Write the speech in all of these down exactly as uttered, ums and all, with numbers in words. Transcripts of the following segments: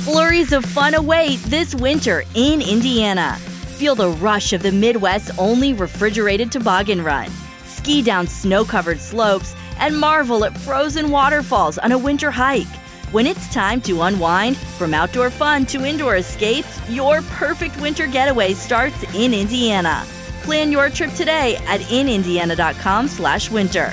Flurries of fun await this winter in Indiana. Feel the rush of the Midwest's only refrigerated toboggan run. Ski down snow-covered slopes and marvel at frozen waterfalls on a winter hike. When it's time to unwind, from outdoor fun to indoor escapes, your perfect winter getaway starts in Indiana. Plan your trip today at in indiana dot com slash winter.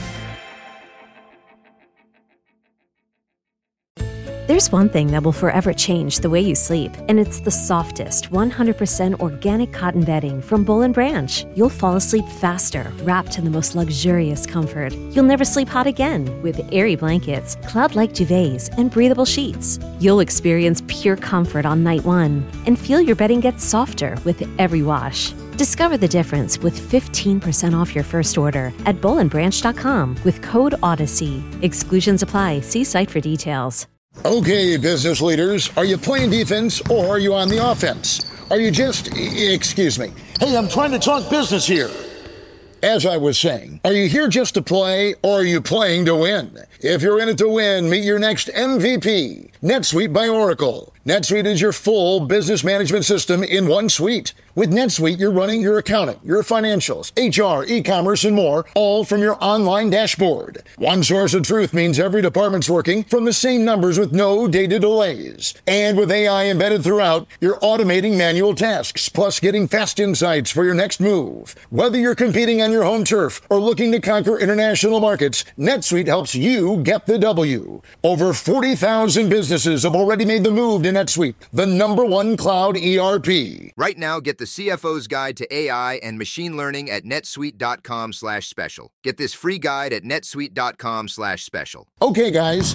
There's one thing that will forever change the way you sleep, and it's the softest, one hundred percent organic cotton bedding from Boll and Branch. You'll fall asleep faster, wrapped in the most luxurious comfort. You'll never sleep hot again with airy blankets, cloud-like duvets, and breathable sheets. You'll experience pure comfort on night one and feel your bedding gets softer with every wash. Discover the difference with fifteen percent off your first order at boll and branch dot com with code Odyssey. Exclusions apply. See site for details. Okay, business leaders, are you playing defense or are you on the offense? Are you just, excuse me, hey, I'm trying to talk business here. As I was saying, are you here just to play or are you playing to win? If you're in it to win, meet your next M V P, NetSuite by Oracle. NetSuite is your full business management system in one suite. With NetSuite, you're running your accounting, your financials, H R, e-commerce, and more, all from your online dashboard. One source of truth means every department's working from the same numbers with no data delays. And with A I embedded throughout, you're automating manual tasks, plus getting fast insights for your next move. Whether you're competing on your home turf or looking to conquer international markets, NetSuite helps you get the W. Over forty thousand businesses have already made the move to NetSuite, the number one cloud E R P. Right now, get the C F O's Guide to A I and Machine Learning at netsuite.com slash special. Get this free guide at netsuite.com slash special. Okay, guys.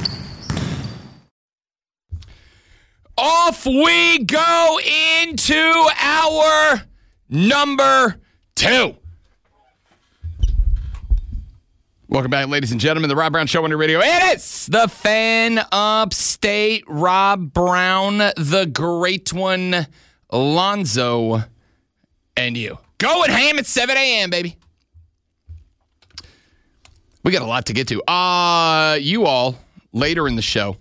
Off we go into our number two. Welcome back, ladies and gentlemen, the Rob Brown Show on your radio. It is the Fan Upstate, Rob Brown, the great one, Alonzo, and you. Going ham at seven a.m., baby. We got a lot to get to. Uh, you all, later in the show,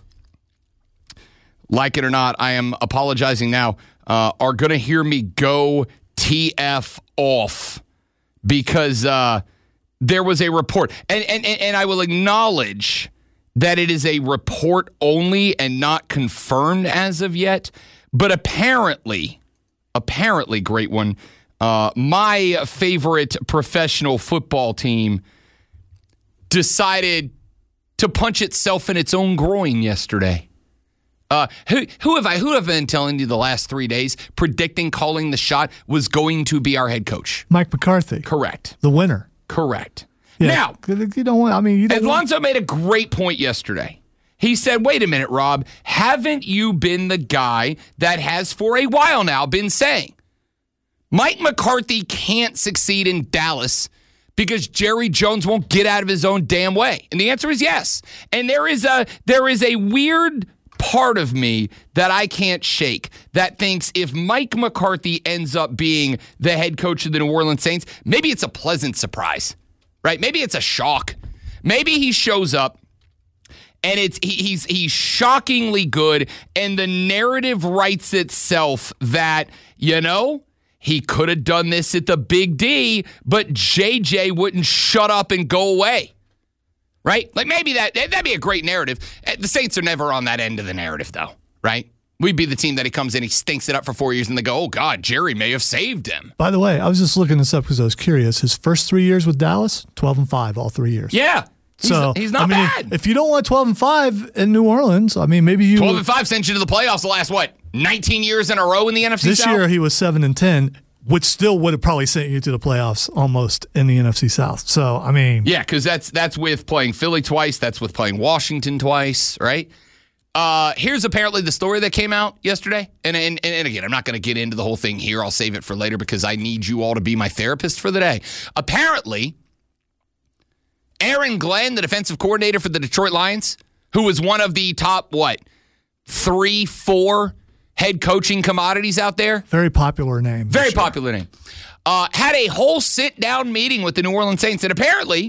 like it or not, I am apologizing now, uh, are going to hear me go T F off because uh, there was a report. And, and, and I will acknowledge that it is a report only and not confirmed as of yet. But apparently, apparently, great one, uh, my favorite professional football team decided to punch itself in its own groin yesterday. Uh, who, who have I? Who have I been telling you the last three days? Predicting calling the shot was going to be our head coach, Mike McCarthy. Correct. The winner. Correct. Yeah. Now, you don't want. I mean, you don't Alonzo want... made a great point yesterday. He said, "Wait a minute, Rob. Haven't you been the guy that has for a while now been saying Mike McCarthy can't succeed in Dallas?" Because Jerry Jones won't get out of his own damn way. And the answer is yes. And there is a there is a weird part of me that I can't shake that thinks if Mike McCarthy ends up being the head coach of the New Orleans Saints, maybe it's a pleasant surprise, right? Maybe it's a shock. Maybe he shows up and it's he, he's he's shockingly good and the narrative writes itself that, you know, he could have done this at the Big D, but J J wouldn't shut up and go away. Right? Like maybe that, that'd be a great narrative. The Saints are never on that end of the narrative, though. Right? We'd be the team that he comes in, he stinks it up for four years, and they go, oh, God, Jerry may have saved him. By the way, I was just looking this up because I was curious. His first three years with Dallas, twelve and five, all three years. Yeah. He's, so he's not I mean, bad. If you don't want twelve and five in New Orleans, I mean, maybe you. twelve and five sent you to the playoffs the last, what, nineteen years in a row in the N F C this South? This year he was seven and ten. Which still would have probably sent you to the playoffs almost in the N F C South. So, I mean. Yeah, because that's that's with playing Philly twice. That's with playing Washington twice, right? Uh, here's apparently the story that came out yesterday. And, and, and again, I'm not going to get into the whole thing here. I'll save it for later because I need you all to be my therapist for the day. Apparently, Aaron Glenn, the defensive coordinator for the Detroit Lions, who was one of the top, what, three, four head coaching commodities out there. Very popular name. Very sure. popular name. Uh, had a whole sit-down meeting with the New Orleans Saints, and apparently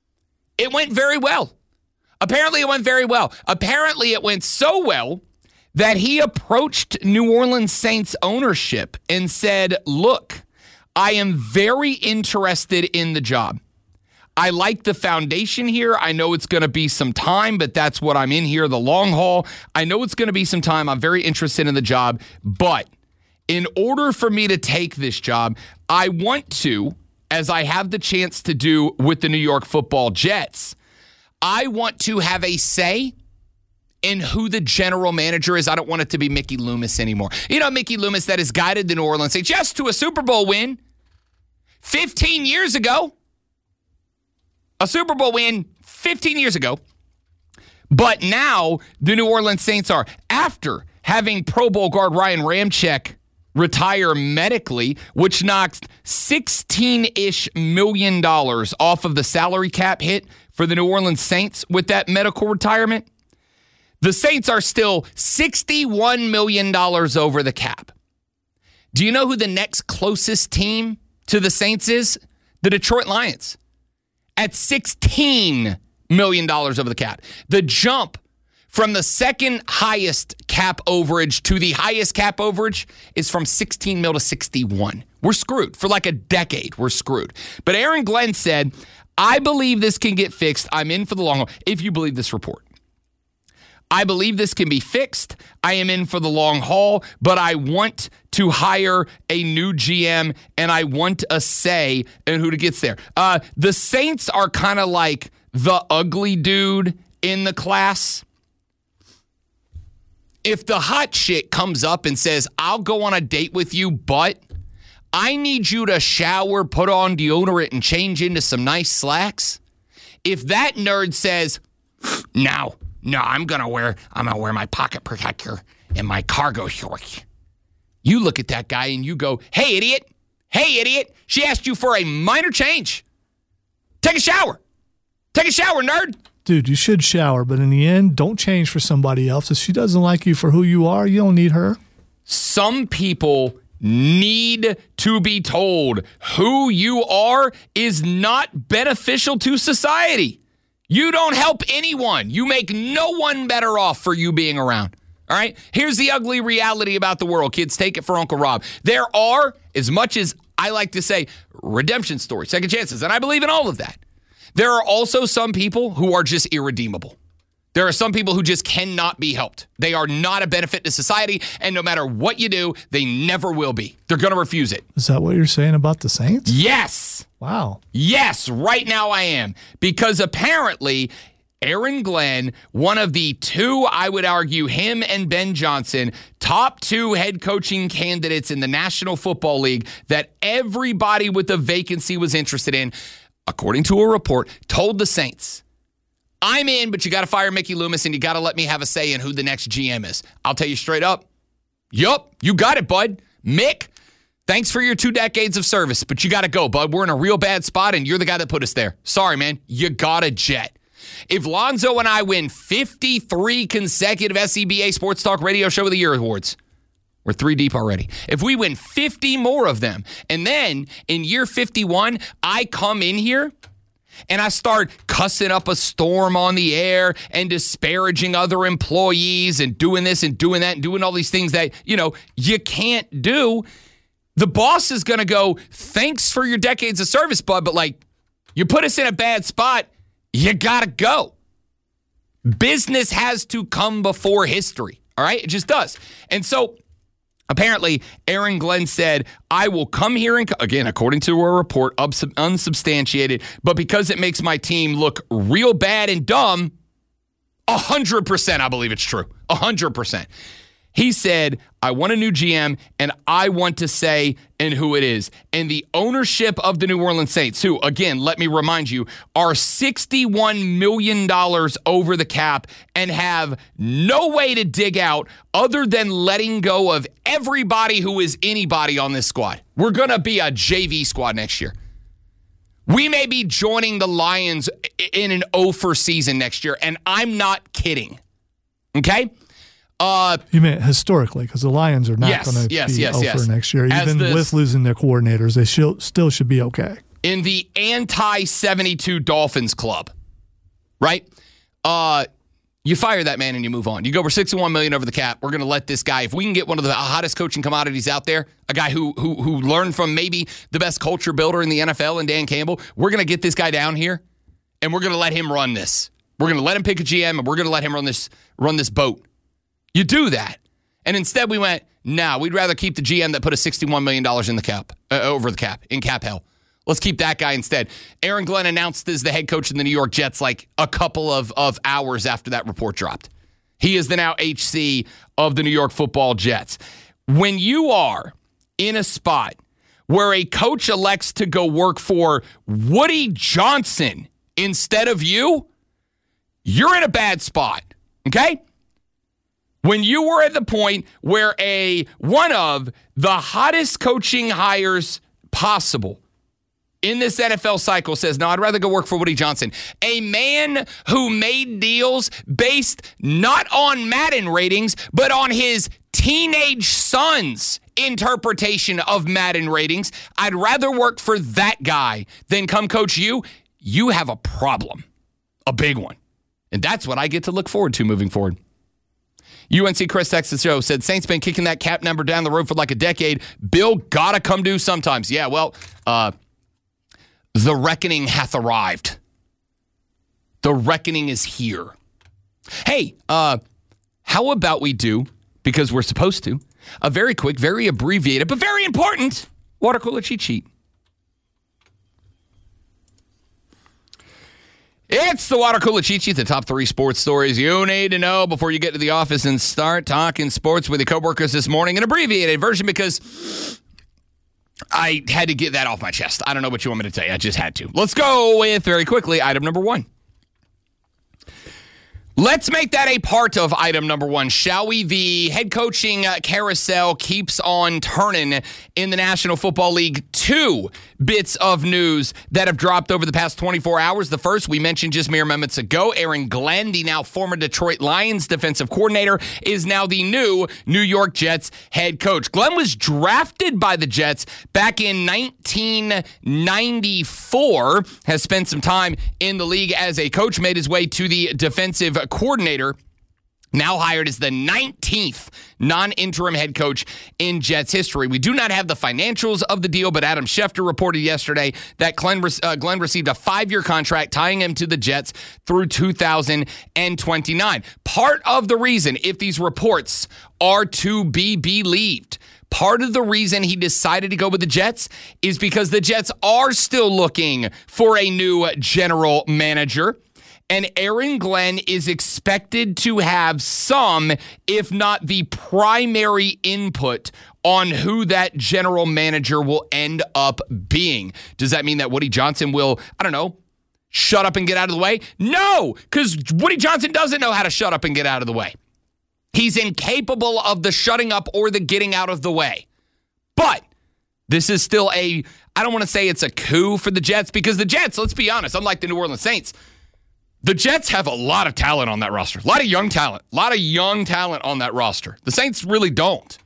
it went very well. Apparently it went very well. Apparently it went so well that he approached New Orleans Saints ownership and said, look, I am very interested in the job. I like the foundation here. I know it's going to be some time, but that's what I'm in here, the long haul. I know it's going to be some time. I'm very interested in the job. But in order for me to take this job, I want to, as I have the chance to do with the New York Football Jets, I want to have a say in who the general manager is. I don't want it to be Mickey Loomis anymore. You know, Mickey Loomis that has guided the New Orleans Saints just to a Super Bowl win fifteen years ago. A Super Bowl win fifteen years ago. But now the New Orleans Saints are, after having Pro Bowl guard Ryan Ramczyk retire medically, which knocks sixteen-ish million dollars off of the salary cap hit for the New Orleans Saints with that medical retirement. The Saints are still sixty-one million dollars over the cap. Do you know who the next closest team to the Saints is? The Detroit Lions. At sixteen million dollars over the cap. The jump from the second highest cap overage to the highest cap overage is from sixteen mil to sixty-one. We're screwed. For like a decade, we're screwed. But Aaron Glenn said, I believe this can get fixed. I'm in for the long haul, if you believe this report. I believe this can be fixed. I am in for the long haul, but I want to hire a new G M, and I want a say in who gets there. Uh, the Saints are kind of like the ugly dude in the class. If the hot chick comes up and says, I'll go on a date with you, but I need you to shower, put on deodorant, and change into some nice slacks. If that nerd says, no, no, I'm gonna wear, I'm gonna wear my pocket protector and my cargo shorts. You look at that guy and you go, hey, idiot, hey, idiot, she asked you for a minor change. Take a shower. Take a shower, nerd. Dude, you should shower, but in the end, don't change for somebody else. If she doesn't like you for who you are, you don't need her. Some people need to be told who you are is not beneficial to society. You don't help anyone. You make no one better off for you being around. All right? Here's the ugly reality about the world. Kids, take it for Uncle Rob. There are, as much as I like to say, redemption stories, second chances, and I believe in all of that. There are also some people who are just irredeemable. There are some people who just cannot be helped. They are not a benefit to society, and no matter what you do, they never will be. They're going to refuse it. Is that what you're saying about the Saints? Yes. Wow. Yes, right now I am. Because apparently, Aaron Glenn, one of the two, I would argue, him and Ben Johnson, top two head coaching candidates in the National Football League that everybody with a vacancy was interested in, according to a report, told the Saints, I'm in, but you got to fire Mickey Loomis and you got to let me have a say in who the next G M is. I'll tell you straight up, yup, you got it, bud. Mick, thanks for your two decades of service, but you got to go, bud. We're in a real bad spot, and you're the guy that put us there. Sorry, man. You got a jet. If Lonzo and I win fifty-three consecutive S C B A Sports Talk Radio Show of the Year awards, we're three deep already. If we win fifty more of them, and then in year fifty-one, I come in here and I start cussing up a storm on the air and disparaging other employees and doing this and doing that and doing all these things that, you know, you can't do, the boss is going to go, thanks for your decades of service, bud, but like, you put us in a bad spot, you got to go. Business has to come before history, all right? It just does. And so apparently, Aaron Glenn said, I will come here and, again, according to a report, unsubstantiated, but because it makes my team look real bad and dumb, one hundred percent I believe it's true. one hundred percent. He said, I want a new G M, and I want to say in who it is. And the ownership of the New Orleans Saints, who, again, let me remind you, are sixty-one million dollars over the cap and have no way to dig out other than letting go of everybody who is anybody on this squad. We're going to be a J V squad next year. We may be joining the Lions in an oh for season next year, and I'm not kidding. Okay? Uh, you mean historically, because the Lions are not yes, going to yes, be yes, over yes. next year. As Even the, with losing their coordinators, they should, still should be okay. In the anti seventy-two Dolphins club, right? Uh, You fire that man and you move on. You go, we're sixty-one million dollars over the cap. We're going to let this guy, if we can get one of the hottest coaching commodities out there, a guy who who who learned from maybe the best culture builder in the N F L and Dan Campbell, we're going to get this guy down here and we're going to let him run this. We're going to let him pick a G M and we're going to let him run this run this boat. You do that. And instead we went, nah, we'd rather keep the G M that put a sixty-one million dollars in the cap, uh, over the cap, in cap hell. Let's keep that guy instead. Aaron Glenn announced as the head coach of the New York Jets like a couple of, of hours after that report dropped. He is the now H C of the New York Football Jets. When you are in a spot where a coach elects to go work for Woody Johnson instead of you, you're in a bad spot, okay? When you were at the point where a one of the hottest coaching hires possible in this N F L cycle says, no, I'd rather go work for Woody Johnson. A man who made deals based not on Madden ratings, but on his teenage son's interpretation of Madden ratings. I'd rather work for that guy than come coach you. You have a problem, a big one. And that's what I get to look forward to moving forward. U N C Chris Texas Show said, Saints been kicking that cap number down the road for like a decade. Bill gotta come due sometimes. Yeah, well, uh, the reckoning hath arrived. The reckoning is here. Hey, uh, how about we do, because we're supposed to, a very quick, very abbreviated, but very important water cooler cheat sheet. It's the water cooler cheat sheet, the top three sports stories you need to know before you get to the office and start talking sports with your coworkers this morning. An abbreviated version because I had to get that off my chest. I don't know what you want me to tell you. I just had to. Let's go with, very quickly, item number one. Let's make that a part of item number one, shall we? The head coaching uh, carousel keeps on turning in the National Football League. Two bits of news that have dropped over the past twenty-four hours. The first, we mentioned just mere moments ago, Aaron Glenn, the now former Detroit Lions defensive coordinator, is now the new New York Jets head coach. Glenn was drafted by the Jets back in nineteen ninety-four, has spent some time in the league as a coach, made his way to the defensive coordinator, now hired as the nineteenth non-interim head coach in Jets history. We do not have the financials of the deal, but Adam Schefter reported yesterday that Glenn, uh, Glenn received a five-year contract tying him to the Jets through two thousand twenty-nine. Part of the reason, if these reports are to be believed, part of the reason he decided to go with the Jets is because the Jets are still looking for a new general manager. And Aaron Glenn is expected to have some, if not the primary input on who that general manager will end up being. Does that mean that Woody Johnson will, I don't know, shut up and get out of the way? No, because Woody Johnson doesn't know how to shut up and get out of the way. He's incapable of the shutting up or the getting out of the way. But this is still a, I don't want to say it's a coup for the Jets, because the Jets, let's be honest, unlike the New Orleans Saints, the Jets have a lot of talent on that roster. A lot of young talent. A lot of young talent on that roster. The Saints really don't.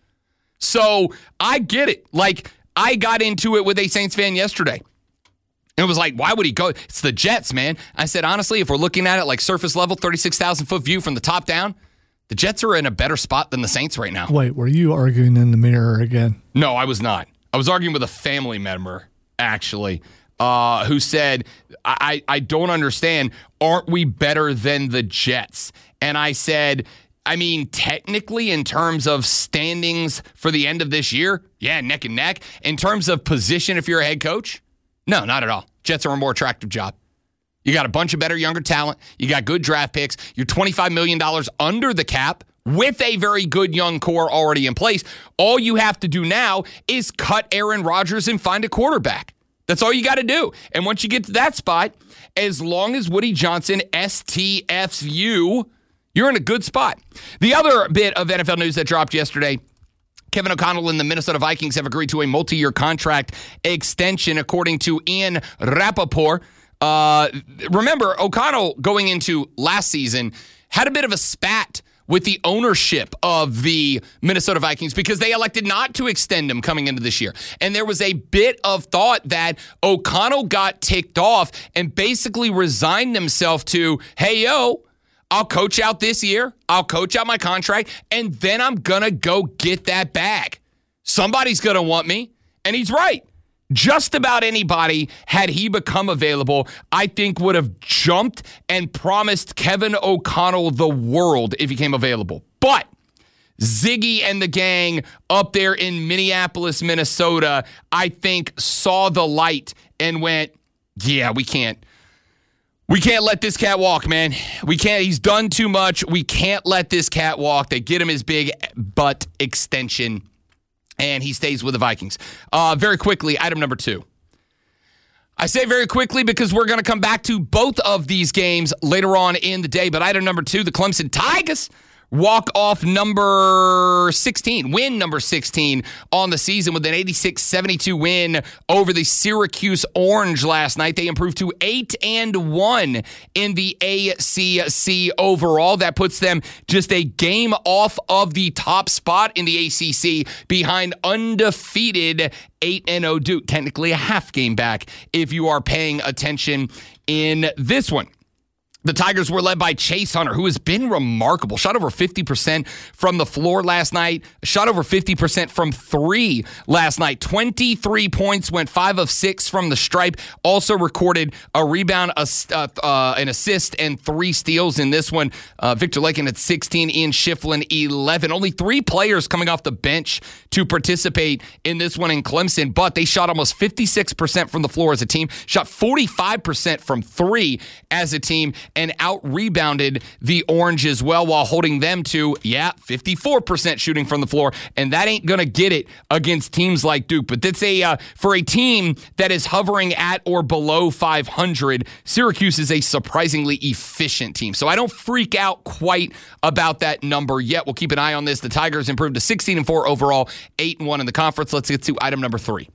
So I get it. Like, I got into it with a Saints fan yesterday. And it was like, why would he go? It's the Jets, man. I said, honestly, if we're looking at it like surface level, thirty-six thousand foot view from the top down, the Jets are in a better spot than the Saints right now. Wait, were you arguing in the mirror again? No, I was not. I was arguing with a family member, actually. Uh, who said, I, I don't understand, aren't we better than the Jets? And I said, I mean, technically, in terms of standings for the end of this year, yeah, neck and neck. In terms of position, if you're a head coach, no, not at all. Jets are a more attractive job. You got a bunch of better, younger talent. You got good draft picks. You're twenty-five million dollars under the cap with a very good young core already in place. All you have to do now is cut Aaron Rodgers and find a quarterback. That's all you got to do. And once you get to that spot, as long as Woody Johnson S T Fs you, you're in a good spot. The other bit of N F L news that dropped yesterday, Kevin O'Connell and the Minnesota Vikings have agreed to a multi-year contract extension, according to Ian Rappaport. Uh, remember, O'Connell, going into last season, had a bit of a spat with the ownership of the Minnesota Vikings because they elected not to extend him coming into this year. And there was a bit of thought that O'Connell got ticked off and basically resigned himself to, hey, yo, I'll coach out this year. I'll coach out my contract, and then I'm going to go get that bag. Somebody's going to want me, and he's right. Just about anybody, had he become available, I think would have jumped and promised Kevin O'Connell the world if he came available. But Ziggy and the gang up there in Minneapolis, Minnesota, I think saw the light and went, yeah, we can't. We can't let this cat walk, man. We can't. He's done too much. We can't let this cat walk. They get him his big butt extension, and he stays with the Vikings. Uh, very quickly, item number two. I say very quickly because we're going to come back to both of these games later on in the day. But item number two, the Clemson Tigers walk off number sixteen, win number sixteen on the season with an eighty-six seventy-two win over the Syracuse Orange last night. They improved to eight and one in the A C C overall. That puts them just a game off of the top spot in the A C C behind undefeated eight and oh Duke. Technically a half game back if you are paying attention in this one. The Tigers were led by Chase Hunter, who has been remarkable. Shot over fifty percent from the floor last night. Shot over fifty percent from three last night. twenty-three points, went five of six from the stripe. Also recorded a rebound, a, uh, uh, an assist, and three steals in this one. Uh, Victor Lakin at sixteen, Ian Schifflin eleven. Only three players coming off the bench to participate in this one in Clemson, but they shot almost fifty-six percent from the floor as a team. Shot forty-five percent from three as a team, and out-rebounded the Orange as well while holding them to, yeah, fifty-four percent shooting from the floor, and that ain't going to get it against teams like Duke. But that's a uh, for a team that is hovering at or below five hundred, Syracuse is a surprisingly efficient team. So I don't freak out quite about that number yet. We'll keep an eye on this. The Tigers improved to sixteen and four overall, eight and one in the conference. Let's get to item number three.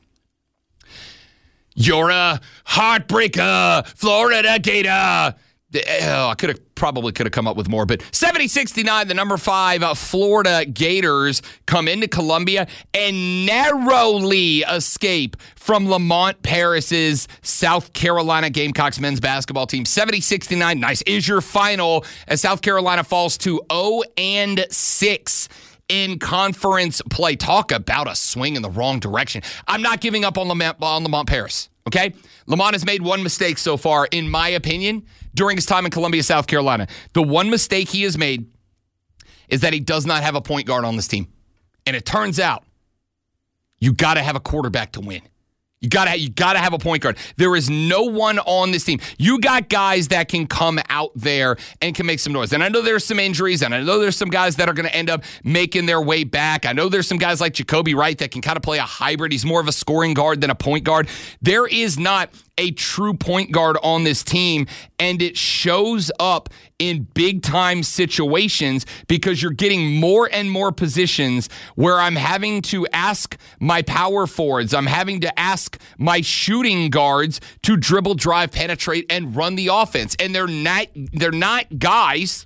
You're a heartbreaker, Florida Gator. Oh, I could have probably could have come up with more, but seventy sixty-nine, the number five uh, Florida Gators come into Columbia and narrowly escape from Lamont Paris's South Carolina Gamecocks men's basketball team. seventy sixty-nine, nice is your final as South Carolina falls to oh and six in conference play. Talk about a swing in the wrong direction. I'm not giving up on Lamont, on Lamont Paris, okay? Lamont has made one mistake so far, in my opinion, during his time in Columbia, South Carolina. The one mistake he has made is that he does not have a point guard on this team. And it turns out you got to have a quarterback to win. You gotta, you gotta have a point guard. There is no one on this team. You got guys that can come out there and can make some noise. And I know there's some injuries, and I know there's some guys that are going to end up making their way back. I know there's some guys like Jacoby Wright that can kind of play a hybrid. He's more of a scoring guard than a point guard. There is not a true point guard on this team, and it shows up in big-time situations because you're getting more and more positions where I'm having to ask my power forwards, I'm having to ask my shooting guards to dribble, drive, penetrate, and run the offense. And they're not, they're not guys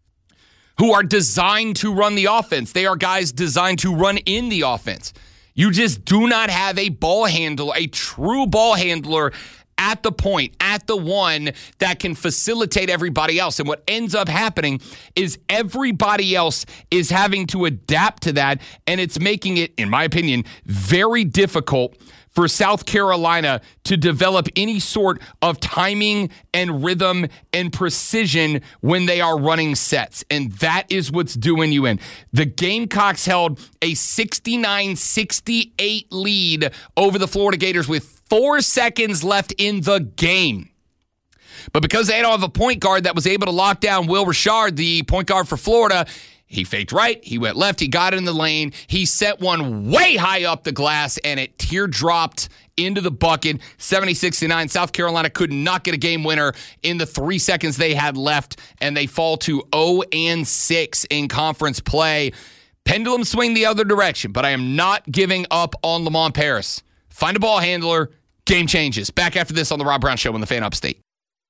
who are designed to run the offense. They are guys designed to run in the offense. You just do not have a ball handler, a true ball handler at the point, at the one that can facilitate everybody else. And what ends up happening is everybody else is having to adapt to that, and it's making it, in my opinion, very difficult for South Carolina to develop any sort of timing and rhythm and precision when they are running sets. And that is what's doing you in. The Gamecocks held a sixty-nine sixty-eight lead over the Florida Gators with four seconds left in the game. But because they don't have a point guard that was able to lock down Will Richard, the point guard for Florida, he faked right, he went left, he got in the lane, he set one way high up the glass, and it teardropped into the bucket. seventy sixty-nine, South Carolina could not get a game winner in the three seconds they had left, and they fall to oh and six in conference play. Pendulum swing the other direction, but I am not giving up on Lamont Paris. Find a ball handler, game changes. Back after this on the Rob Brown Show on the Fan Upstate.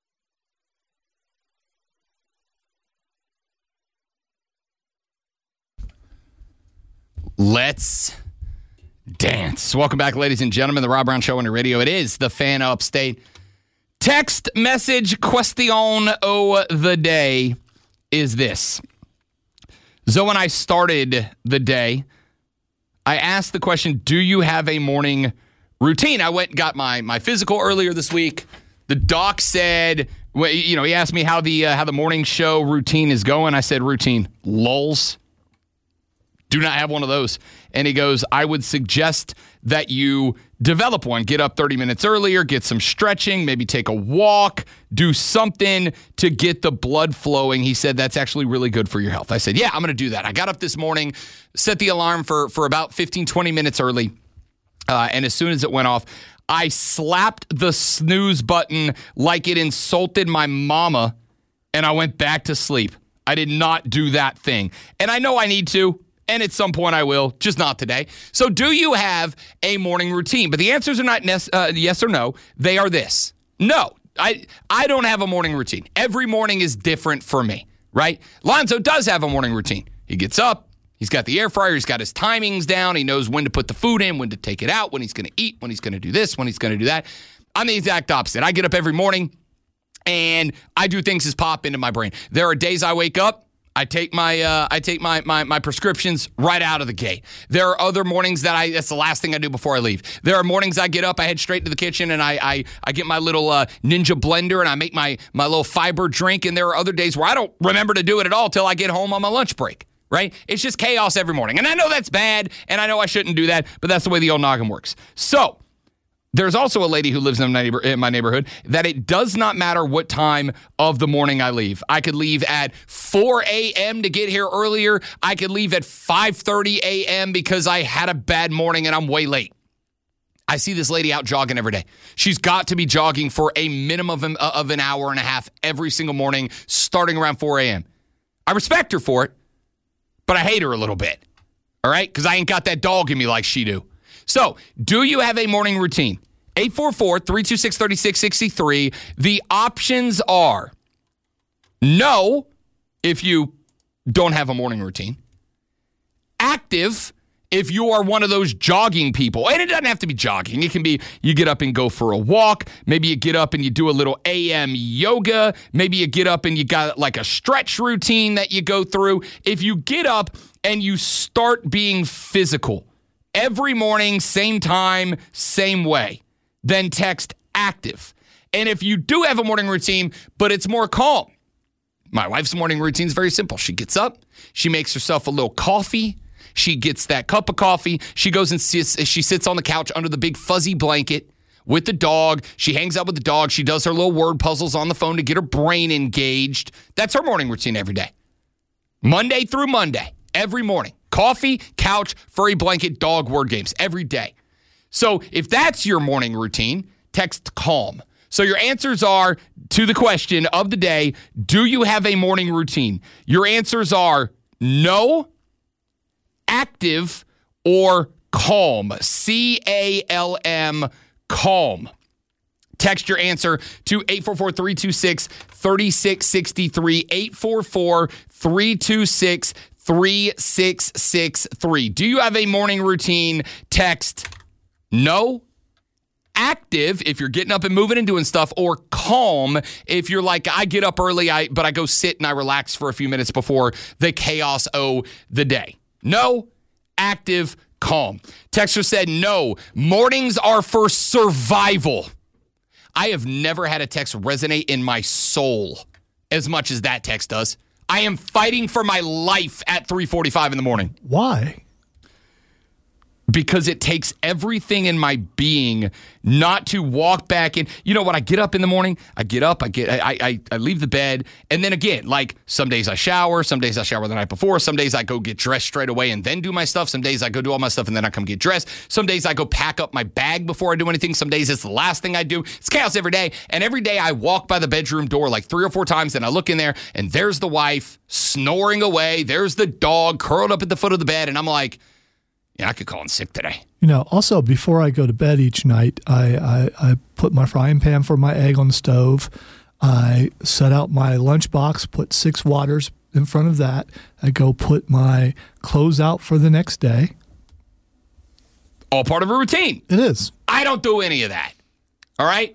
Let's dance. Welcome back, ladies and gentlemen. The Rob Brown Show on your radio. It is the Fan Upstate. Text message question of the day. is this. Zoe and I started the day. I asked the question, do you have a morning routine? I went and got my, my physical earlier this week. The doc said, well, you know, he asked me how the uh, how the morning show routine is going. I said, routine, lulls. Do not have one of those. And he goes, I would suggest that you develop one. Get up thirty minutes earlier, get some stretching, maybe take a walk, do something to get the blood flowing. He said that's actually really good for your health. I said, yeah, I'm going to do that. I got up this morning, set the alarm for, for about fifteen, twenty minutes early. Uh, and as soon as it went off, I slapped the snooze button like it insulted my mama, and I went back to sleep. I did not do that thing. And I know I need to. And at some point I will, just not today. So do you have a morning routine? But the answers are not nes- uh, yes or no. They are this. No, I I don't have a morning routine. Every morning is different for me, right? Lonzo does have a morning routine. He gets up. He's got the air fryer. He's got his timings down. He knows when to put the food in, when to take it out, when he's going to eat, when he's going to do this, when he's going to do that. I'm the exact opposite. I get up every morning, and I do things as pop into my brain. There are days I wake up. I take my uh, I take my, my my prescriptions right out of the gate. There are other mornings that I that's the last thing I do before I leave. There are mornings I get up, I head straight to the kitchen, and I I, I get my little uh, Ninja blender, and I make my my little fiber drink. And there are other days where I don't remember to do it at all till I get home on my lunch break. Right? It's just chaos every morning, and I know that's bad, and I know I shouldn't do that, but that's the way the old noggin works. So. There's also a lady who lives in my, neighbor, in my neighborhood that it does not matter what time of the morning I leave. I could leave at four a.m. to get here earlier. I could leave at five thirty a.m. because I had a bad morning and I'm way late. I see this lady out jogging every day. She's got to be jogging for a minimum of, of an hour and a half every single morning, starting around four a.m. I respect her for it, but I hate her a little bit, all right? Because I ain't got that dog in me like she do. So, do you have a morning routine? eight four four, three two six, three six six three. The options are no, if you don't have a morning routine. Active, if you are one of those jogging people. And it doesn't have to be jogging. It can be you get up and go for a walk. Maybe you get up and you do a little A M yoga. Maybe you get up and you got like a stretch routine that you go through. If you get up and you start being physical, every morning, same time, same way, then text active. And if you do have a morning routine, but it's more calm, my wife's morning routine is very simple. She gets up, she makes herself a little coffee, she gets that cup of coffee, she goes and sits, she sits on the couch under the big fuzzy blanket with the dog, she hangs out with the dog, she does her little word puzzles on the phone to get her brain engaged. That's her morning routine every day. Monday through Monday, every morning. Coffee, couch, furry blanket, dog, word games every day. So if that's your morning routine, text CALM. So your answers are to the question of the day, do you have a morning routine? Your answers are no, active, or calm. C A L M, calm. Text your answer to eight four four, three two six, three six six three, eight four four, three two six, three six six three. Do you have a morning routine? Text no, active if you're getting up and moving and doing stuff, or calm if you're like, I get up early, I but I go sit and I relax for a few minutes before the chaos of the day. No, active, calm. Texter said no, mornings are for survival. I have never had a text resonate in my soul as much as that text does. I am fighting for my life at three forty-five in the morning. Why? Because it takes everything in my being not to walk back in. You know what? I get up in the morning. I get up. I get. I, I. I leave the bed, and then again, like some days I shower. Some days I shower the night before. Some days I go get dressed straight away and then do my stuff. Some days I go do all my stuff and then I come get dressed. Some days I go pack up my bag before I do anything. Some days it's the last thing I do. It's chaos every day. And every day I walk by the bedroom door like three or four times, and I look in there, and there's the wife snoring away. There's the dog curled up at the foot of the bed, and I'm like, yeah, I could call in sick today. You know, also, before I go to bed each night, I, I, I put my frying pan for my egg on the stove. I set out my lunchbox, put six waters in front of that. I go put my clothes out for the next day. All part of a routine. It is. I don't do any of that. All right?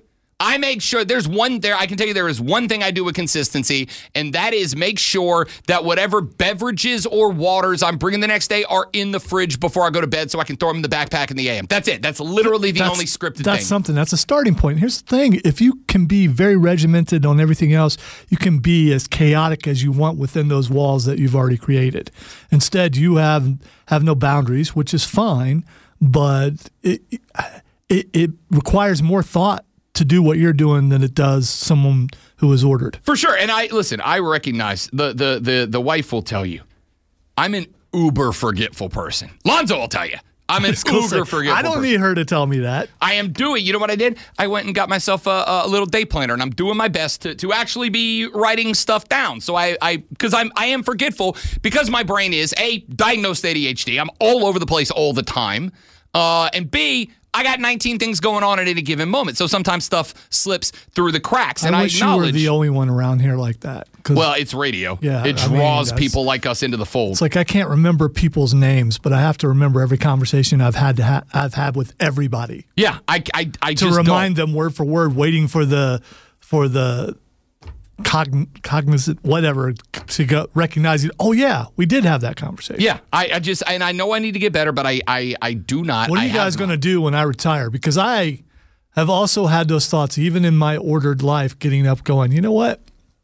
I make sure there's one there. I can tell you there is one thing I do with consistency, and that is make sure that whatever beverages or waters I'm bringing the next day are in the fridge before I go to bed so I can throw them in the backpack in the A M. That's it. That's literally the that's, only scripted that's thing. That's something. That's a starting point. Here's the thing. If you can be very regimented on everything else, you can be as chaotic as you want within those walls that you've already created. Instead, you have have no boundaries, which is fine, but it it, it requires more thought to do what you're doing than it does someone who is ordered. For sure. And I listen, I recognize the the the the wife will tell you, I'm an uber forgetful person. Lonzo will tell you, I'm an uber forgetful I don't person. need her to tell me that. I am doing, you know what I did? I went and got myself a, a little day planner, and I'm doing my best to, to actually be writing stuff down. So I, I, because I'm, I am forgetful because my brain is A, diagnosed A D H D. I'm all over the place all the time. Uh, and B, I got nineteen things going on at any given moment. So sometimes stuff slips through the cracks. And I I wish acknowledge. you were the only one around here like that. Well, it's radio. Yeah, it I mean, draws people like us into the fold. It's like I can't remember people's names, but I have to remember every conversation I've had to ha- I've had with everybody. Yeah, I, I, I to just remind don't. them word for word, waiting for the for the cogn- cognizant whatever to go recognizing. Oh yeah, we did have that conversation. Yeah, I, I just and I know I need to get better, but I, I, I do not. What are I you guys going to do when I retire? Because I have also had those thoughts, even in my ordered life, getting up, going, you know what?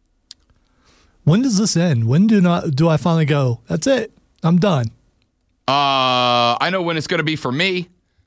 When does this end? When do not do I finally go, that's it, I'm done? Uh, I know when it's going to be for me.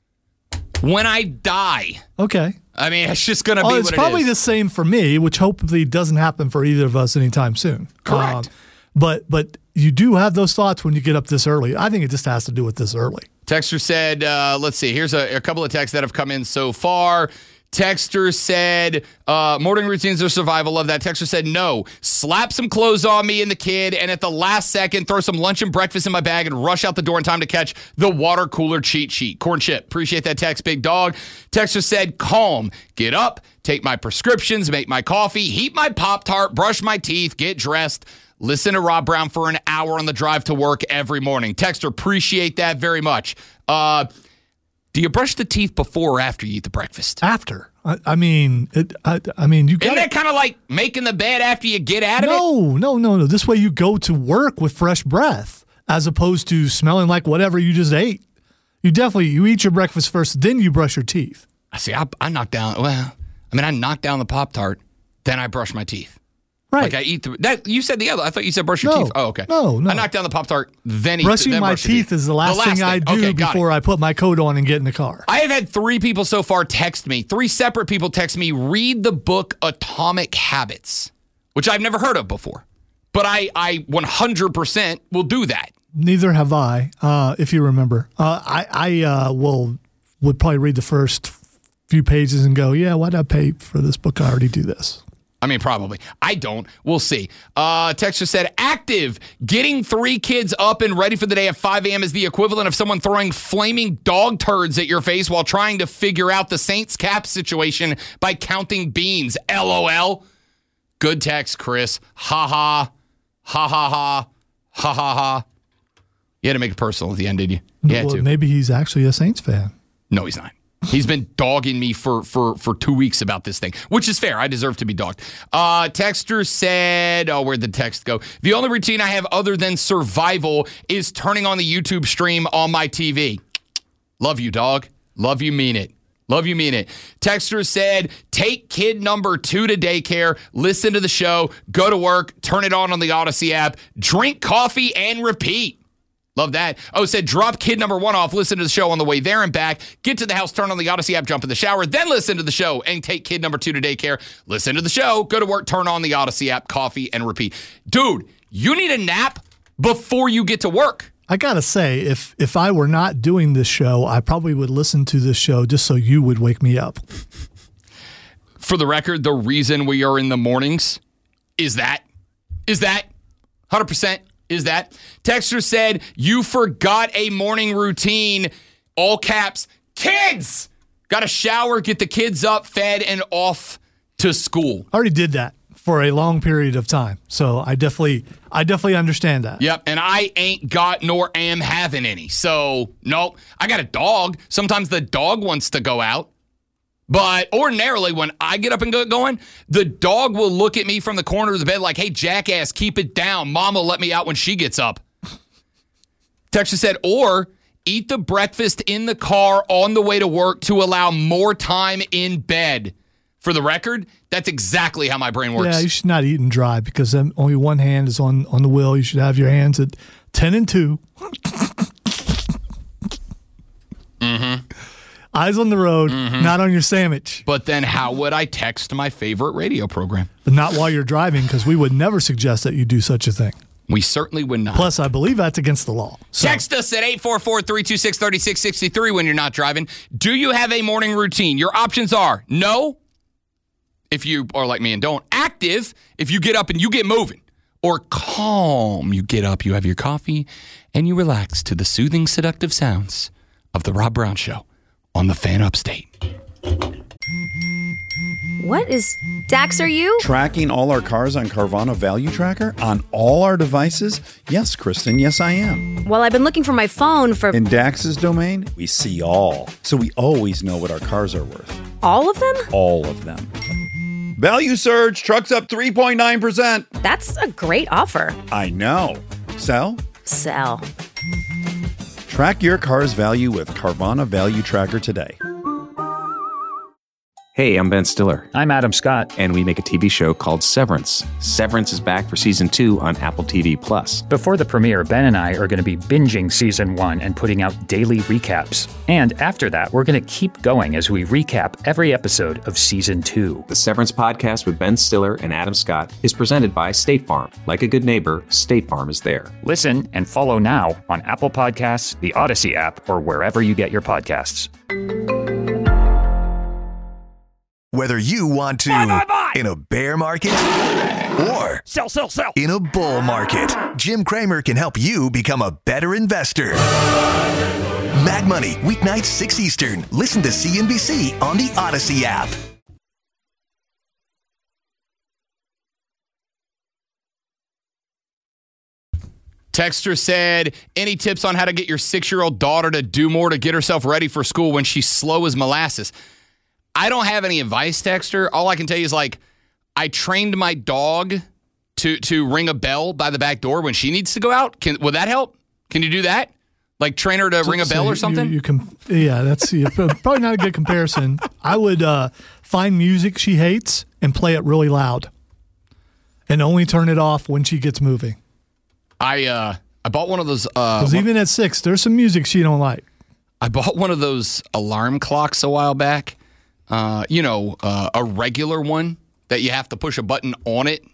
When I die. Okay. I mean, it's just going to oh, be it's what probably it is. the same for me, which hopefully doesn't happen for either of us anytime soon. Correct. Um, but but you do have those thoughts when you get up this early. I think it just has to do with this early. Texter said, uh, let's see, here's a, a couple of texts that have come in so far. Texter said, uh, morning routines are survival. Love that. Texter said, no. Slap some clothes on me and the kid, and at the last second, throw some lunch and breakfast in my bag and rush out the door in time to catch the water cooler cheat sheet. Corn chip. Appreciate that text, big dog. Texter said, calm. Get up, take my prescriptions, make my coffee, heat my Pop-Tart, brush my teeth, get dressed. Listen to Rob Brown for an hour on the drive to work every morning. Texter, appreciate that very much. Uh, do you brush the teeth before or after you eat the breakfast? After. I, I mean, it, I, I mean, you. Isn't that kind of like making the bed after you get out of no, it? No, no, no, no. This way you go to work with fresh breath, as opposed to smelling like whatever you just ate. You definitely you eat your breakfast first, then you brush your teeth. I see. I, I knock down. Well, I mean, I knock down the Pop-Tart, then I brush my teeth. Right. Like I eat the that you said the other. I thought you said brush your no, teeth. Oh, okay. No, no. I knock down the Pop-Tart, then eat. Brushing then my brush teeth teeth is the last, the last thing I thing. do Okay, before I put my coat on and get in the car. I have had three people so far text me. Three separate people text me. Read the book Atomic Habits, which I've never heard of before, but I I one hundred percent will do that. Neither have I, uh, if you remember. Uh, I I uh, will would probably read the first few pages and go, yeah, why'd I pay for this book? I already do this. I mean, probably. I don't. We'll see. Uh, Texter said, active. Getting three kids up and ready for the day at five a.m. is the equivalent of someone throwing flaming dog turds at your face while trying to figure out the Saints cap situation by counting beans. LOL. Good text, Chris. Ha ha. Ha ha ha. Ha ha ha. You had to make it personal at the end, did you? You had well, to. Maybe he's actually a Saints fan. No, he's not. He's been dogging me for, for, for two weeks about this thing, which is fair. I deserve to be dogged. Uh, Texter said, oh, where'd the text go? The only routine I have other than survival is turning on the YouTube stream on my T V. Love you, dog. Love you, mean it. Love you, mean it. Texter said, take kid number two to daycare, listen to the show, go to work, turn it on on the Odyssey app, drink coffee, and repeat. Love that. Oh, said drop kid number one off, listen to the show on the way there and back, get to the house, turn on the Odyssey app, jump in the shower, then listen to the show and take kid number two to daycare, listen to the show, go to work, turn on the Odyssey app, coffee, and repeat. Dude, you need a nap before you get to work. I got to say, if if I were not doing this show, I probably would listen to this show just so you would wake me up. For the record, the reason we are in the mornings is that, is that, one hundred percent. Is that? Texter said, you forgot a morning routine. All caps. Kids! Got to shower, get the kids up, fed, and off to school. I already did that for a long period of time. So I definitely I definitely understand that. Yep, and I ain't got nor am having any. So, nope. I got a dog. Sometimes the dog wants to go out. But ordinarily, when I get up and get going, the dog will look at me from the corner of the bed like, hey, jackass, keep it down. Mom will let me out when she gets up. Texas said, or eat the breakfast in the car on the way to work to allow more time in bed. For the record, that's exactly how my brain works. Yeah, you should not eat and drive because then only one hand is on, on the wheel. You should have your hands at ten and two. Mm-hmm. Eyes on the road, mm-hmm. not on your sandwich. But then how would I text my favorite radio program? But not while you're driving, because we would never suggest that you do such a thing. We certainly would not. Plus, I believe that's against the law. So. Text us at eight four four, three two six, three six six three when you're not driving. Do you have a morning routine? Your options are no, if you are like me and don't. Active, if you get up and you get moving. Or calm, you get up, you have your coffee, and you relax to the soothing, seductive sounds of The Rob Brown Show on the Fan Upstate. What is Dax, are you? Tracking all our cars on Carvana Value Tracker on all our devices? Yes, Kristen, yes, I am. Well, I've been looking for my phone for... In Dax's domain, we see all. So we always know what our cars are worth. All of them? All of them. Value surge, trucks up three point nine percent. That's a great offer. I know. Sell? Sell. Track your car's value with Carvana Value Tracker today. Hey, I'm Ben Stiller. I'm Adam Scott. And we make a T V show called Severance. Severance is back for season two on Apple T V Plus. Before the premiere, Ben and I are going to be binging season one and putting out daily recaps. And after that, we're going to keep going as we recap every episode of season two. The Severance podcast with Ben Stiller and Adam Scott is presented by State Farm. Like a good neighbor, State Farm is there. Listen and follow now on Apple Podcasts, the Odyssey app, or wherever you get your podcasts. Whether you want to buy, buy, buy. in a bear market or sell, sell, sell. in a bull market, Jim Cramer can help you become a better investor. Mad Money, weeknights six Eastern. Listen to C N B C on the Odyssey app. Texter said, any tips on how to get your six-year-old daughter to do more to get herself ready for school when she's slow as molasses? I don't have any advice, Texter. All I can tell you is, like, I trained my dog to to ring a bell by the back door when she needs to go out. Can Would that help? Can you do that? Like, train her to so, ring a bell so or something? You, you can, yeah, that's yeah, probably not a good comparison. I would uh, find music she hates and play it really loud and only turn it off when she gets moving. I uh, I bought one of those. Because uh, even at six, there's some music she don't like. I bought one of those alarm clocks a while back. Uh, you know, uh, a regular one that you have to push a button on it.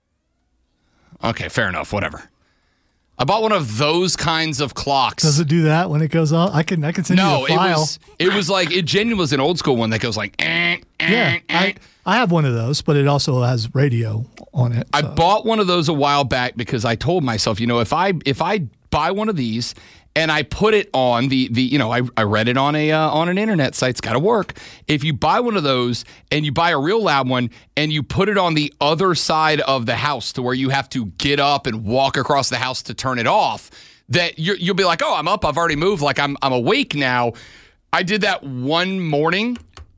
Okay, fair enough, whatever. I bought one of those kinds of clocks. Does it do that when it goes off? I can I can send no, you a file. No, it was, it was like, it genuinely was an old school one that goes like, eh, eh, yeah, eh. I, I have one of those, but it also has radio on it. I so. bought one of those a while back because I told myself, you know, if I if I buy one of these and I put it on the, the you know, I, I read it on a uh, on an internet site. It's got to work. If you buy one of those and you buy a real loud one and you put it on the other side of the house to where you have to get up and walk across the house to turn it off, that you're, you'll be like, oh, I'm up. I've already moved. Like, I'm I'm awake now. I did that one morning,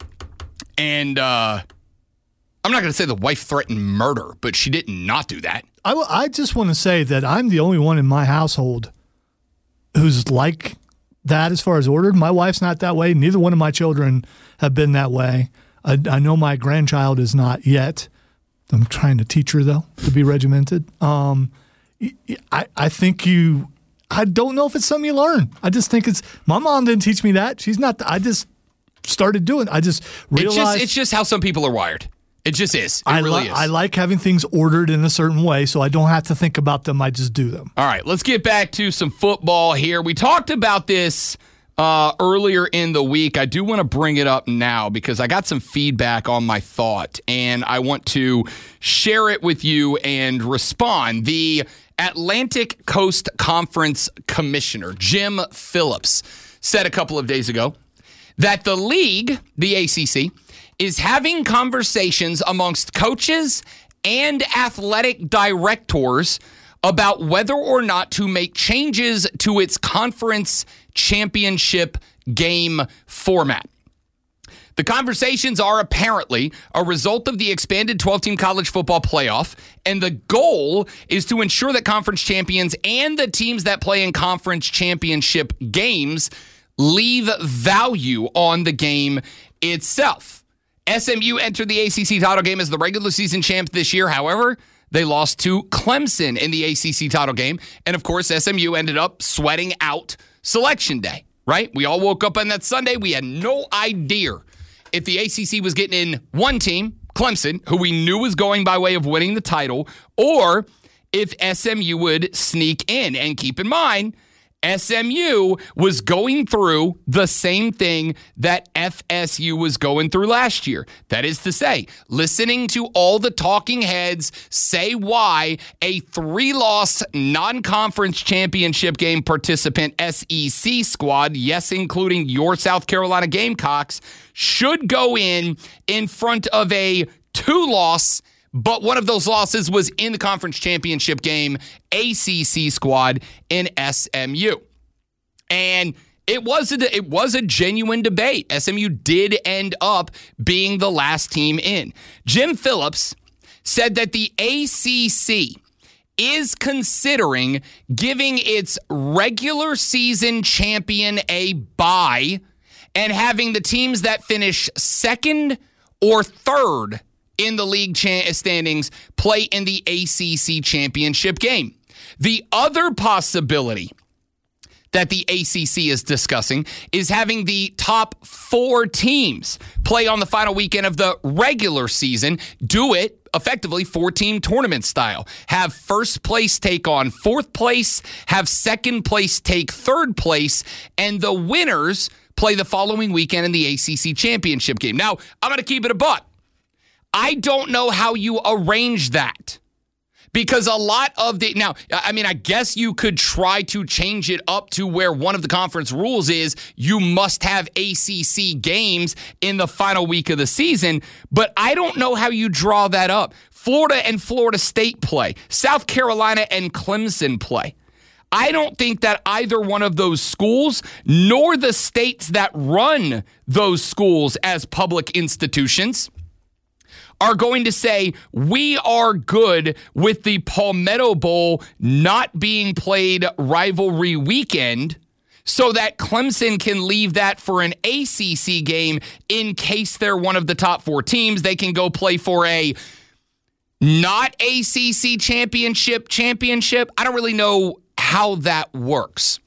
and uh, I'm not going to say the wife threatened murder, but she did not do that. I, w- I just want to say that I'm the only one in my household who's like that as far as ordered. My wife's not that way. Neither one of my children have been that way. I, I know my grandchild is not yet. I'm trying to teach her, though, to be regimented. Um, I, I think you, I don't know if it's something you learn. I just think it's, my mom didn't teach me that. She's not, I just started doing it. I just realized. It's just, it's just how some people are wired. It just is. It I really li- is. I like having things ordered in a certain way, so I don't have to think about them. I just do them. All right, let's get back to some football here. We talked about this uh, earlier in the week. I do want to bring it up now because I got some feedback on my thought, and I want to share it with you and respond. The Atlantic Coast Conference Commissioner, Jim Phillips, said a couple of days ago that the league, the A C C, is having conversations amongst coaches and athletic directors about whether or not to make changes to its conference championship game format. The conversations are apparently a result of the expanded twelve-team college football playoff, and the goal is to ensure that conference champions and the teams that play in conference championship games leave value on the game itself. S M U entered the A C C title game as the regular season champ this year. However, they lost to Clemson in the A C C title game, and of course, S M U ended up sweating out Selection Day, right? We all woke up on that Sunday. We had no idea if the A C C was getting in one team, Clemson, who we knew was going by way of winning the title, or if S M U would sneak in. And keep in mind, S M U was going through the same thing that F S U was going through last year. That is to say, listening to all the talking heads say why a three-loss non-conference championship game participant S E C squad, yes, including your South Carolina Gamecocks, should go in in front of a two-loss, but one of those losses was in the conference championship game, A C C squad in S M U. And it was a, it was a genuine debate. S M U did end up being the last team in. Jim Phillips said that the A C C is considering giving its regular season champion a bye and having the teams that finish second or third in the league cha- standings play in the A C C championship game. The other possibility that the A C C is discussing is having the top four teams play on the final weekend of the regular season, do it effectively four-team tournament style. Have first place take on fourth place, have second place take third place, and the winners play the following weekend in the A C C championship game. Now, I'm going to keep it a buck. I don't know how you arrange that, because a lot of the, now, I mean, I guess you could try to change it up to where one of the conference rules is you must have A C C games in the final week of the season, but I don't know how you draw that up. Florida and Florida State play. South Carolina and Clemson play. I don't think that either one of those schools, nor the states that run those schools as public institutions, are going to say, we are good with the Palmetto Bowl not being played rivalry weekend so that Clemson can leave that for an A C C game in case they're one of the top four teams. They can go play for a not A C C championship championship. I don't really know how that works.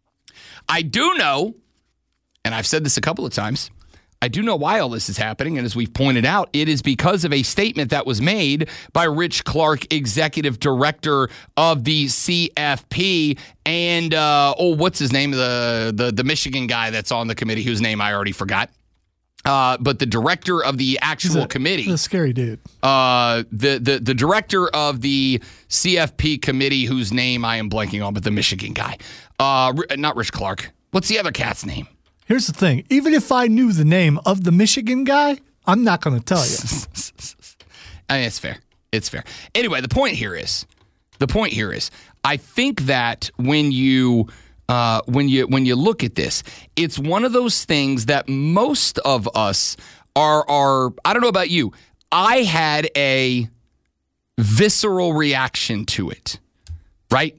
I do know, and I've said this a couple of times, I do know why all this is happening, and as we've pointed out, it is because of a statement that was made by Rich Clark, executive director of the C F P, and, uh, oh, what's his name? The, the, the Michigan guy that's on the committee, whose name I already forgot. Uh, but the director of the actual a, committee. The scary dude. Uh, the, the, the director of the C F P committee, whose name I am blanking on, but the Michigan guy. Uh, not Rich Clark. What's the other cat's name? Here's the thing. Even if I knew the name of the Michigan guy, I'm not going to tell you. I mean, it's fair. It's fair. Anyway, the point here is, the point here is, I think that when you, uh, when you, when you look at this, it's one of those things that most of us are, are, I don't know about you, I had a visceral reaction to it, right?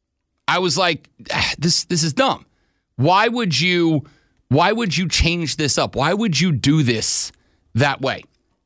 I was like, ah, this, this is dumb. Why would you... Why would you change this up? Why would you do this that way?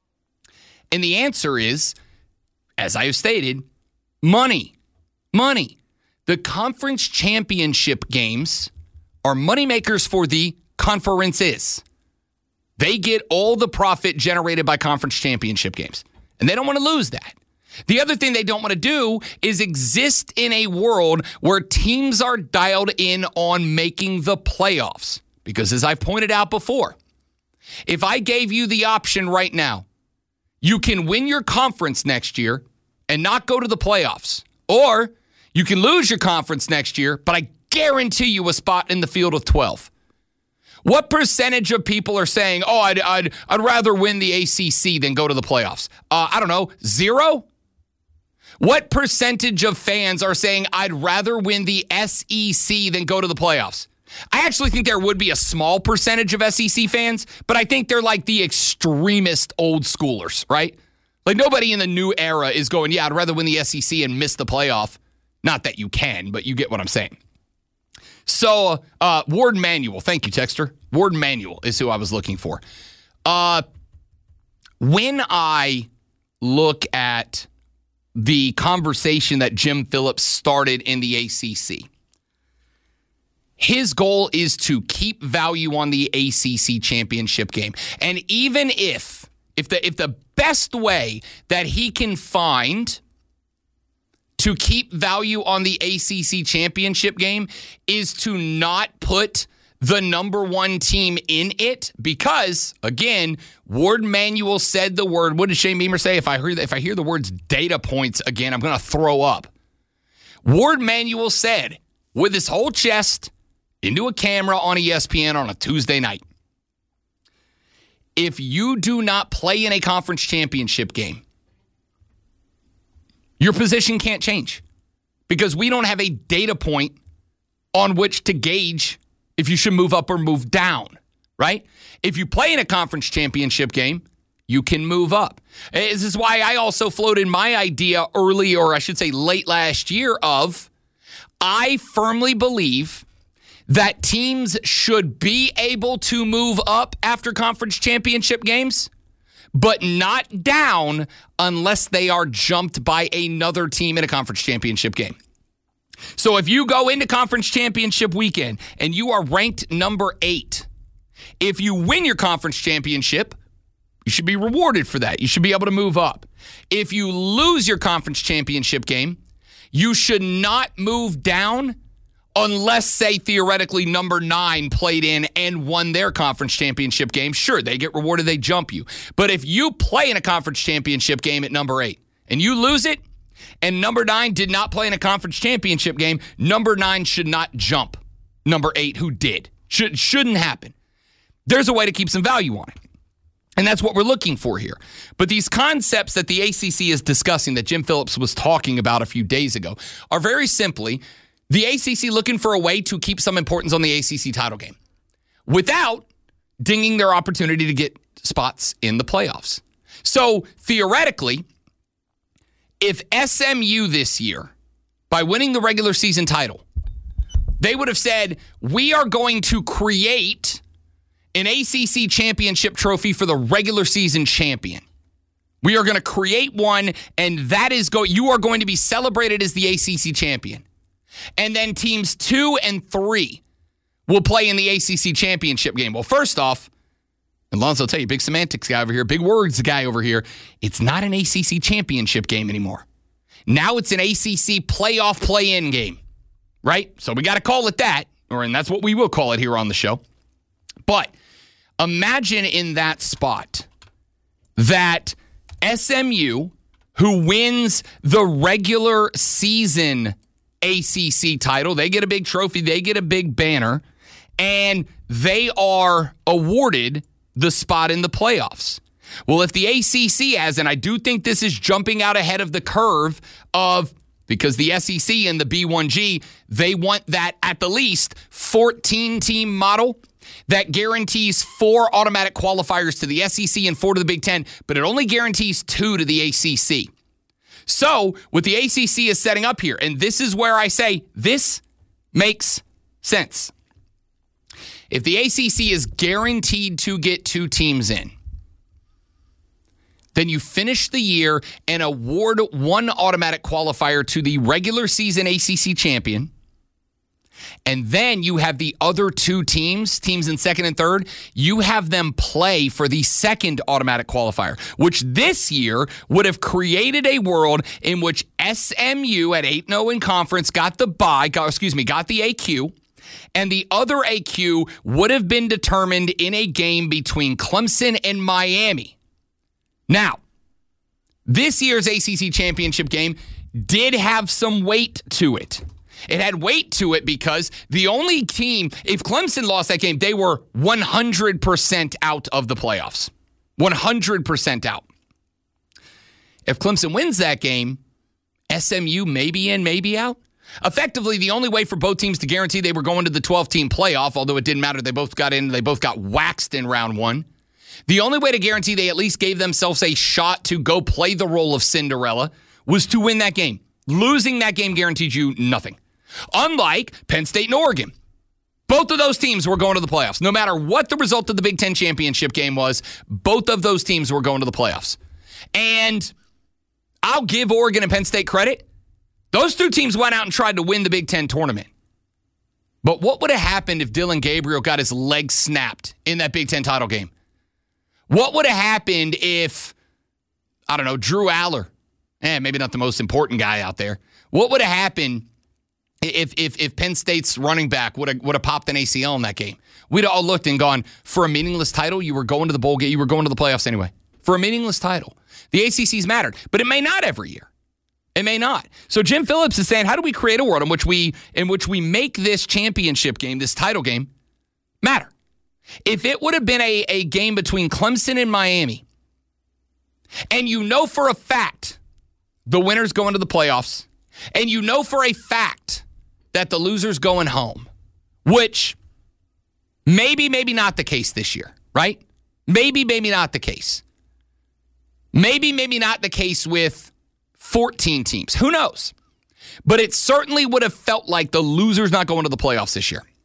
And the answer is, as I have stated, money. Money. The conference championship games are moneymakers for the conferences. They get all the profit generated by conference championship games, and they don't want to lose that. The other thing they don't want to do is exist in a world where teams are dialed in on making the playoffs. Because as I've pointed out before, if I gave you the option right now, you can win your conference next year and not go to the playoffs. Or you can lose your conference next year, but I guarantee you a spot in the field of twelve. What percentage of people are saying, oh, I'd, I'd, I'd rather win the A C C than go to the playoffs? Uh, I don't know, zero? What percentage of fans are saying, I'd rather win the S E C than go to the playoffs? I actually think there would be a small percentage of S E C fans, but I think they're like the extremist old schoolers, right? Like nobody in the new era is going, yeah, I'd rather win the S E C and miss the playoff. Not that you can, but you get what I'm saying. So, uh, Ward Manuel, thank you, Texter. Ward Manuel is who I was looking for. Uh, when I look at the conversation that Jim Phillips started in the A C C, his goal is to keep value on the A C C championship game. And even if, if the, if the best way that he can find to keep value on the A C C championship game is to not put the number one team in it, because, again, Ward Manuel said the word, what did Shane Beamer say? If I hear, if I hear the words data points again, I'm going to throw up. Ward Manuel said, with his whole chest, into a camera on E S P N on a Tuesday night, if you do not play in a conference championship game, your position can't change, because we don't have a data point on which to gauge if you should move up or move down, right? If you play in a conference championship game, you can move up. This is why I also floated my idea early, or I should say late last year, of I firmly believe that teams should be able to move up after conference championship games, but not down unless they are jumped by another team in a conference championship game. So if you go into conference championship weekend and you are ranked number eight, if you win your conference championship, you should be rewarded for that. You should be able to move up. If you lose your conference championship game, you should not move down unless, say, theoretically, number nine played in and won their conference championship game. Sure, they get rewarded, they jump you. But if you play in a conference championship game at number eight and you lose it, and number nine did not play in a conference championship game, number nine should not jump number eight who did. Should, shouldn't happen. There's a way to keep some value on it. And that's what we're looking for here. But these concepts that the A C C is discussing, that Jim Phillips was talking about a few days ago, are very simply the A C C looking for a way to keep some importance on the A C C title game without dinging their opportunity to get spots in the playoffs. So theoretically, if S M U this year, by winning the regular season title, they would have said, we are going to create an A C C championship trophy for the regular season champion. We are going to create one, and that is go. You are going to be celebrated as the A C C champion. And then teams two and three will play in the A C C championship game. Well, first off, and Lonzo will tell you, big semantics guy over here, big words guy over here, it's not an A C C championship game anymore. Now it's an A C C playoff play-in game, right? So we got to call it that, or and that's what we will call it here on the show. But imagine in that spot that S M U, who wins the regular season A C C title, they get a big trophy, they get a big banner, and they are awarded the spot in the playoffs. Well, if the A C C has, and I do think this is jumping out ahead of the curve of, because the S E C and the B one G, they want that at the least fourteen-team model that guarantees four automatic qualifiers to the S E C and four to the Big Ten, but it only guarantees two to the A C C. So what the A C C is setting up here, and this is where I say this makes sense. If the A C C is guaranteed to get two teams in, then you finish the year and award one automatic qualifier to the regular season A C C champion. And then you have the other two teams, teams in second and third, you have them play for the second automatic qualifier, which this year would have created a world in which S M U at eight and oh in conference got the bye, got, excuse me, got the A Q, and the other A Q would have been determined in a game between Clemson and Miami. Now, this year's A C C championship game did have some weight to it. It had weight to it because the only team, if Clemson lost that game, they were one hundred percent out of the playoffs. one hundred percent out. If Clemson wins that game, S M U may be in, maybe out. Effectively, the only way for both teams to guarantee they were going to the twelve-team playoff, although it didn't matter, they both got in, they both got waxed in round one. The only way to guarantee they at least gave themselves a shot to go play the role of Cinderella was to win that game. Losing that game guaranteed you nothing. Unlike Penn State and Oregon. Both of those teams were going to the playoffs. No matter what the result of the Big Ten championship game was, both of those teams were going to the playoffs. And I'll give Oregon and Penn State credit. Those two teams went out and tried to win the Big Ten tournament. But what would have happened if Dylan Gabriel got his leg snapped in that Big Ten title game? What would have happened if, I don't know, Drew Aller, eh, maybe not the most important guy out there. What would have happened if if if Penn State's running back would have would have popped an A C L in that game? We'd all looked and gone, for a meaningless title, you were going to the bowl game, you were going to the playoffs anyway. For a meaningless title. The A C C's mattered, but it may not every year. It may not. So Jim Phillips is saying, how do we create a world in which we in which we make this championship game, this title game, matter? If it would have been a, a game between Clemson and Miami, and you know for a fact the winner's going to the playoffs, and you know for a fact that the loser's going home, which maybe, maybe not the case this year, right? Maybe, maybe not the case. Maybe, maybe not the case with fourteen teams. Who knows? But it certainly would have felt like the loser's not going to the playoffs this year.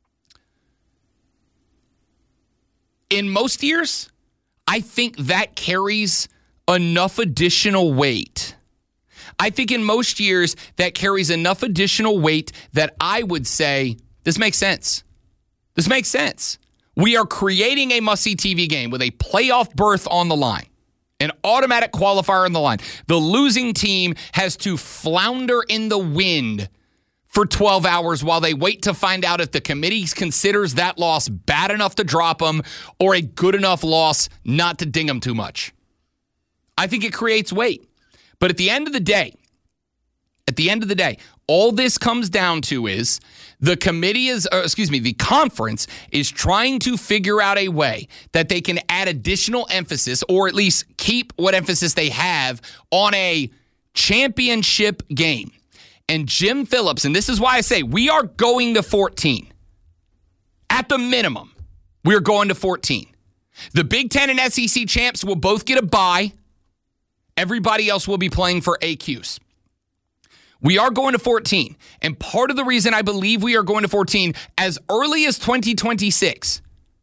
In most years, I think that carries enough additional weight. I think in most years, that carries enough additional weight that I would say, this makes sense. This makes sense. We are creating a must-see T V game with a playoff berth on the line, an automatic qualifier on the line. The losing team has to flounder in the wind for twelve hours while they wait to find out if the committee considers that loss bad enough to drop them or a good enough loss not to ding them too much. I think it creates weight. But at the end of the day, at the end of the day, all this comes down to is the committee is, or excuse me, the conference is trying to figure out a way that they can add additional emphasis or at least keep what emphasis they have on a championship game. And Jim Phillips, and this is why I say we are going to fourteen. At the minimum, we're going to fourteen. The Big Ten and S E C champs will both get a bye. Everybody else will be playing for A Qs. We are going to fourteen. And part of the reason I believe we are going to fourteen as early as twenty twenty-six,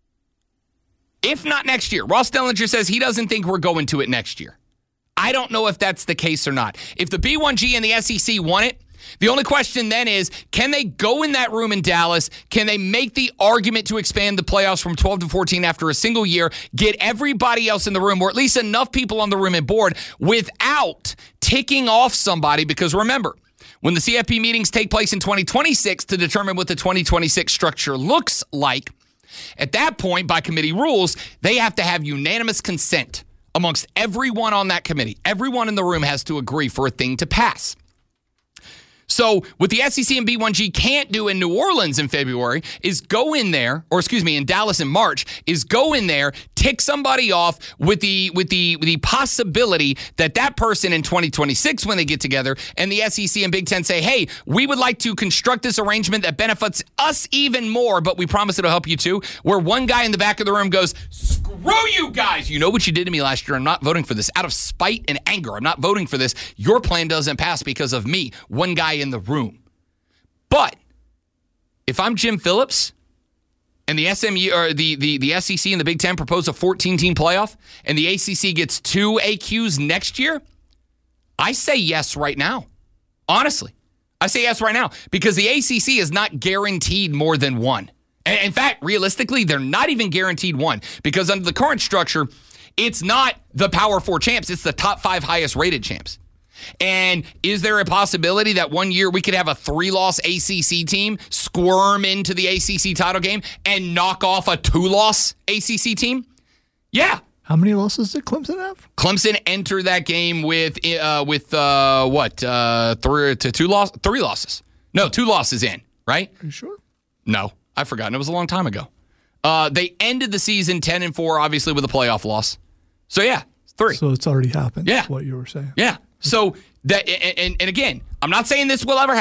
if not next year. Ross Dellinger says he doesn't think we're going to it next year. I don't know if that's the case or not. If the B one G and the S E C want it, the only question then is, can they go in that room in Dallas? Can they make the argument to expand the playoffs from twelve to fourteen after a single year, get everybody else in the room, or at least enough people on the room and board, without ticking off somebody? Because remember, when the C F P meetings take place in twenty twenty-six to determine what the twenty twenty-six structure looks like, at that point, by committee rules, they have to have unanimous consent amongst everyone on that committee. Everyone in the room has to agree for a thing to pass. So what the S E C and B one G can't do in New Orleans in February is go in there, or excuse me, in Dallas in March, is go in there, tick somebody off with the with the with the possibility that that person in twenty twenty-six, when they get together, and the S E C and Big Ten say, hey, we would like to construct this arrangement that benefits us even more, but we promise it'll help you too, where one guy in the back of the room goes, screw you guys. You know what you did to me last year. I'm not voting for this. Out of spite and anger, I'm not voting for this. Your plan doesn't pass because of me. One guy in the room. But if I'm Jim Phillips and the S M U or the, the, the S E C and the Big Ten propose a fourteen-team playoff and the A C C gets two A Qs next year, I say yes right now. Honestly, I say yes right now because the A C C is not guaranteed more than one. And in fact, realistically, they're not even guaranteed one because under the current structure, it's not the Power Four champs. It's the top five highest rated champs. And is there a possibility that one year we could have a three-loss A C C team squirm into the A C C title game and knock off a two-loss A C C team? Yeah. How many losses did Clemson have? Clemson entered that game with uh, with uh, what uh, three to two loss, three losses. No, two losses in. Right? Are you sure? No, I've forgotten. It was a long time ago. Uh, they ended the season ten and four, obviously with a playoff loss. So yeah, three. So it's already happened. Yeah, what you were saying. Yeah. So that and, and again, I'm not saying this will ever happen.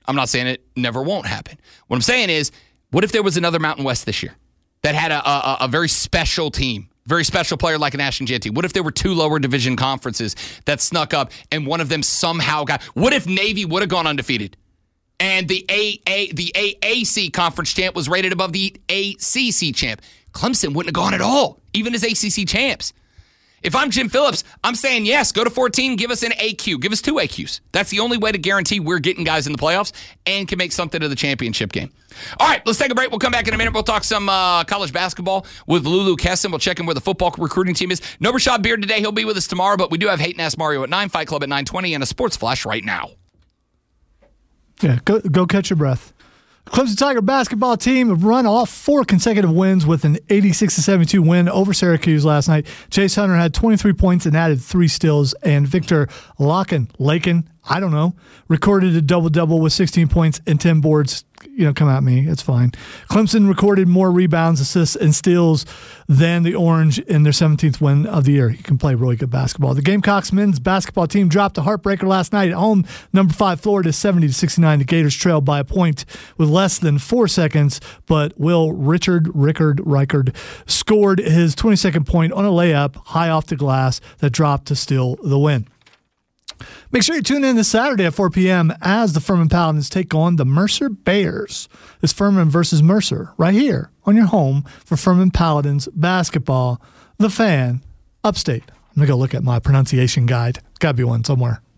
I'm not saying it never won't happen. What I'm saying is, what if there was another Mountain West this year that had a, a, a very special team, very special player like an Ashton Jeanty? What if there were two lower division conferences that snuck up and one of them somehow got... What if Navy would have gone undefeated and the A A the A A C conference champ was rated above the A C C champ? Clemson wouldn't have gone at all, even as A C C champs. If I'm Jim Phillips, I'm saying yes, go to fourteen, give us an A Q, give us two A Qs. That's the only way to guarantee we're getting guys in the playoffs and can make something of the championship game. All right, let's take a break. We'll come back in a minute. We'll talk some uh, college basketball with Lulu Kesson. We'll check in where the football recruiting team is. No Rashad Beard today. He'll be with us tomorrow, but we do have Hate and Ask Mario at nine, Fight Club at nine twenty, and a Sports Flash right now. Yeah, go, go catch your breath. Clemson Tiger basketball team have run off four consecutive wins with an eighty-six to seventy-two win over Syracuse last night. Chase Hunter had twenty-three points and added three steals, and Victor Lakin, Lakin, I don't know, recorded a double-double with sixteen points and ten boards. You know, come at me. It's fine. Clemson recorded more rebounds, assists, and steals than the Orange in their seventeenth win of the year. You can play really good basketball. The Gamecocks men's basketball team dropped a heartbreaker last night at home. Number five, Florida, seventy to sixty-nine. The Gators trailed by a point with less than four seconds, but Will Richard, Rickard, Reichard scored his twenty-second point on a layup high off the glass that dropped to steal the win. Make sure you tune in this Saturday at four p.m. as the Furman Paladins take on the Mercer Bears. It's Furman versus Mercer right here on your home for Furman Paladins basketball. The Fan, Upstate. I'm going to go look at my pronunciation guide. Got to be one somewhere.